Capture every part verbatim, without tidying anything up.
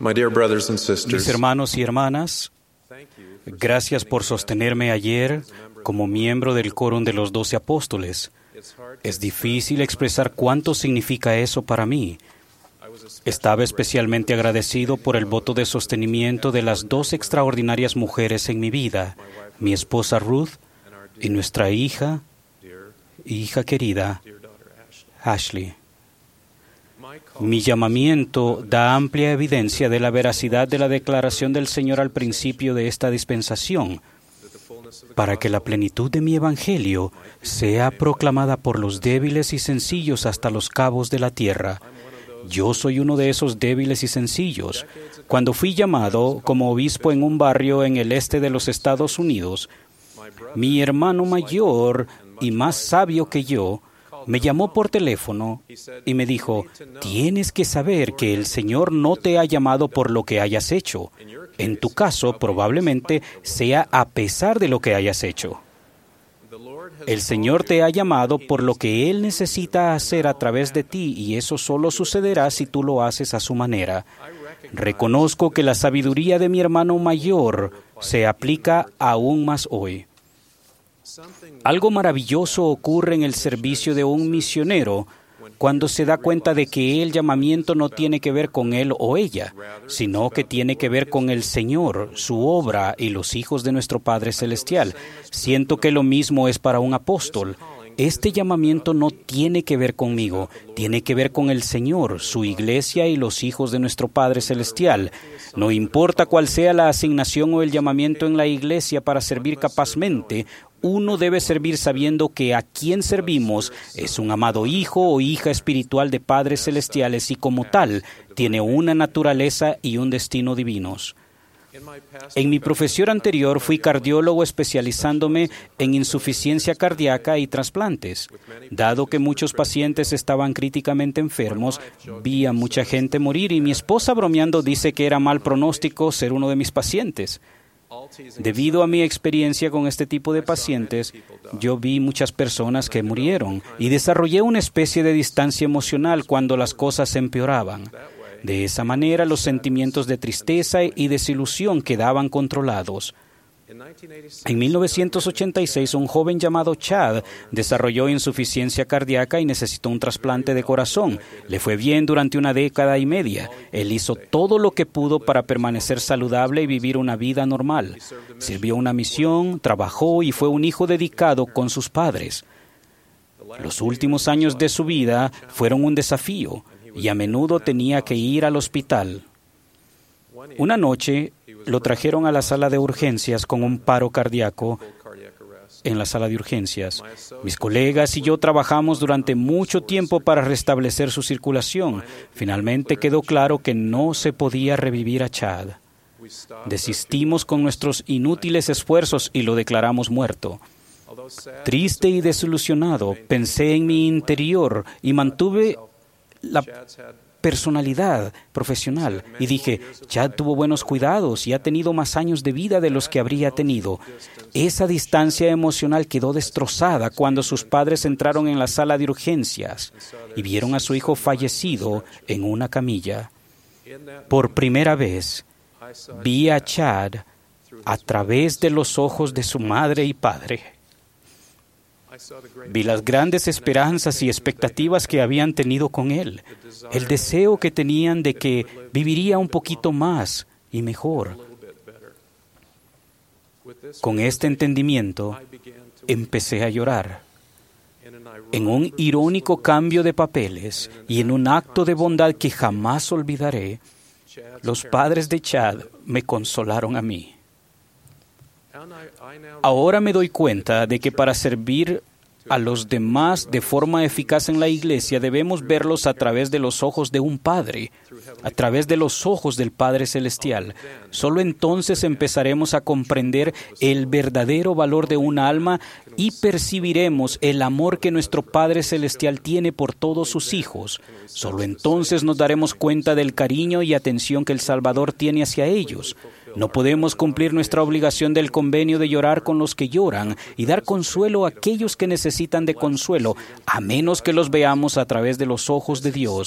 My dear brothers and Mis sisters, hermanos y hermanas, gracias por sostenerme ayer como miembro del Quórum de los Doce Apóstoles. Es difícil expresar cuánto significa eso para mí. Estaba especialmente agradecido por el voto de sostenimiento de las dos extraordinarias mujeres en mi vida, mi esposa Ruth y nuestra hija, hija querida, Ashley. Mi llamamiento da amplia evidencia de la veracidad de la declaración del Señor al principio de esta dispensación, para que la plenitud de mi evangelio sea proclamada por los débiles y sencillos hasta los cabos de la tierra. Yo soy uno de esos débiles y sencillos. Cuando fui llamado como obispo en un barrio en el este de los Estados Unidos, mi hermano mayor y más sabio que yo me llamó por teléfono y me dijo: tienes que saber que el Señor no te ha llamado por lo que hayas hecho. En tu caso, probablemente sea a pesar de lo que hayas hecho. El Señor te ha llamado por lo que Él necesita hacer a través de ti, y eso solo sucederá si tú lo haces a su manera. Reconozco que la sabiduría de mi hermano mayor se aplica aún más hoy. Algo maravilloso ocurre en el servicio de un misionero cuando se da cuenta de que el llamamiento no tiene que ver con él o ella, sino que tiene que ver con el Señor, su obra y los hijos de nuestro Padre Celestial. Siento que lo mismo es para un apóstol. Este llamamiento no tiene que ver conmigo, tiene que ver con el Señor, su iglesia y los hijos de nuestro Padre Celestial. No importa cuál sea la asignación o el llamamiento en la iglesia para servir capazmente, uno debe servir sabiendo que a quien servimos es un amado hijo o hija espiritual de padres celestiales y como tal tiene una naturaleza y un destino divinos. En mi profesión anterior fui cardiólogo especializándome en insuficiencia cardíaca y trasplantes. Dado que muchos pacientes estaban críticamente enfermos, vi a mucha gente morir y mi esposa bromeando dice que era mal pronóstico ser uno de mis pacientes. Debido a mi experiencia con este tipo de pacientes, yo vi muchas personas que murieron y desarrollé una especie de distancia emocional cuando las cosas empeoraban. De esa manera, los sentimientos de tristeza y desilusión quedaban controlados. En mil novecientos ochenta y seis, un joven llamado Chad desarrolló insuficiencia cardíaca y necesitó un trasplante de corazón. Le fue bien durante una década y media. Él hizo todo lo que pudo para permanecer saludable y vivir una vida normal. Sirvió una misión, trabajó y fue un hijo dedicado con sus padres. Los últimos años de su vida fueron un desafío y a menudo tenía que ir al hospital. Una noche lo trajeron a la sala de urgencias con un paro cardíaco en la sala de urgencias. Mis colegas y yo trabajamos durante mucho tiempo para restablecer su circulación. Finalmente quedó claro que no se podía revivir a Chad. Desistimos con nuestros inútiles esfuerzos y lo declaramos muerto. Triste y desilusionado, pensé en mi interior y mantuve la personalidad profesional y dije: Chad tuvo buenos cuidados y ha tenido más años de vida de los que habría tenido. Esa distancia emocional quedó destrozada cuando sus padres entraron en la sala de urgencias y vieron a su hijo fallecido en una camilla. Por primera vez vi a Chad a través de los ojos de su madre y padre. Vi las grandes esperanzas y expectativas que habían tenido con él, el deseo que tenían de que viviría un poquito más y mejor. Con este entendimiento, empecé a llorar. En un irónico cambio de papeles y en un acto de bondad que jamás olvidaré, los padres de Chad me consolaron a mí. Ahora me doy cuenta de que para servir a los demás de forma eficaz en la iglesia debemos verlos a través de los ojos de un Padre, a través de los ojos del Padre Celestial. Solo entonces empezaremos a comprender el verdadero valor de un alma y percibiremos el amor que nuestro Padre Celestial tiene por todos sus hijos. Solo entonces nos daremos cuenta del cariño y atención que el Salvador tiene hacia ellos. No podemos cumplir nuestra obligación del convenio de llorar con los que lloran y dar consuelo a aquellos que necesitan de consuelo, a menos que los veamos a través de los ojos de Dios.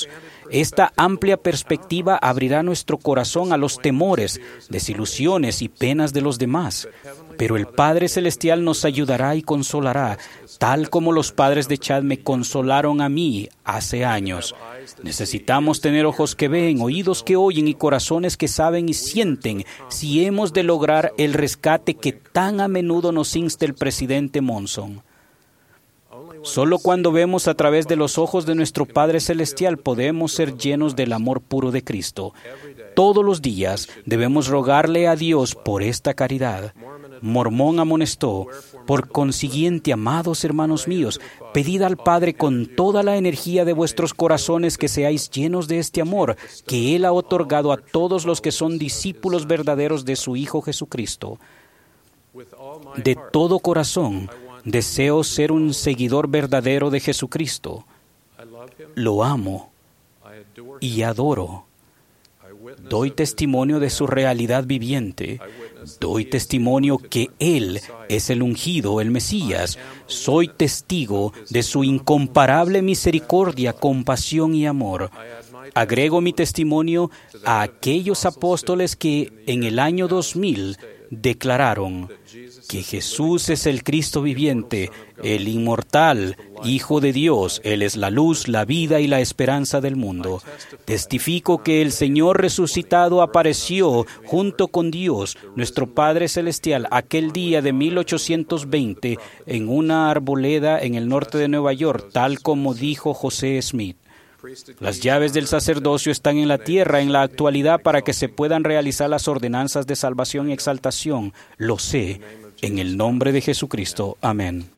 Esta amplia perspectiva abrirá nuestro corazón a los temores, desilusiones y penas de los demás. Pero el Padre Celestial nos ayudará y consolará, tal como los padres de Chad me consolaron a mí hace años. Necesitamos tener ojos que ven, oídos que oyen y corazones que saben y sienten si hemos de lograr el rescate que tan a menudo nos insta el presidente Monson. Solo cuando vemos a través de los ojos de nuestro Padre Celestial podemos ser llenos del amor puro de Cristo. Todos los días debemos rogarle a Dios por esta caridad. Mormón amonestó: por consiguiente, amados hermanos míos, pedid al Padre con toda la energía de vuestros corazones que seáis llenos de este amor que Él ha otorgado a todos los que son discípulos verdaderos de su Hijo Jesucristo. De todo corazón, deseo ser un seguidor verdadero de Jesucristo. Lo amo y adoro. Doy testimonio de su realidad viviente. Doy testimonio que Él es el ungido, el Mesías. Soy testigo de su incomparable misericordia, compasión y amor. Agrego mi testimonio a aquellos apóstoles que en el año dos mil declararon que Jesús es el Cristo viviente, el inmortal Hijo de Dios. Él es la luz, la vida y la esperanza del mundo. Testifico que el Señor resucitado apareció junto con Dios, nuestro Padre Celestial, aquel día de mil ochocientos veinte en una arboleda en el norte de Nueva York, tal como dijo José Smith. Las llaves del sacerdocio están en la tierra en la actualidad para que se puedan realizar las ordenanzas de salvación y exaltación. Lo sé, en el nombre de Jesucristo. Amén.